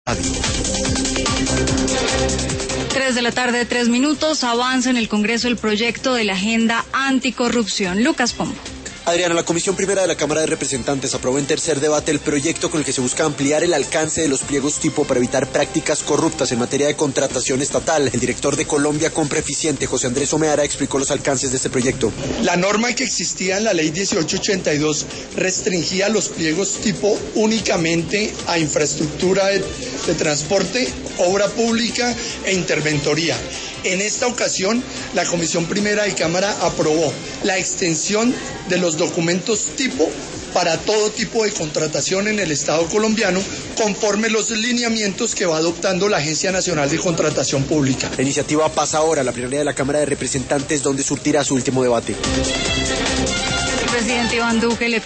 3 de la tarde, 3 minutos, avanza en el Congreso el proyecto de la Agenda Anticorrupción. Lucas Pombo. Adriana, la Comisión Primera de la Cámara de Representantes aprobó en tercer debate el proyecto con el que se busca ampliar el alcance de los pliegos tipo para evitar prácticas corruptas en materia de contratación estatal. El director de Colombia Compra Eficiente, José Andrés Omeara, explicó los alcances de este proyecto. La norma que existía en la ley 1882 restringía los pliegos tipo únicamente a infraestructura de transporte, obra pública e interventoría. En esta ocasión, la Comisión Primera de Cámara aprobó la extensión de los documentos tipo para todo tipo de contratación en el Estado colombiano, conforme los lineamientos que va adoptando la Agencia Nacional de Contratación Pública. La iniciativa pasa ahora a la plenaria de la Cámara de Representantes, donde surtirá su último debate. El presidente Iván Duque le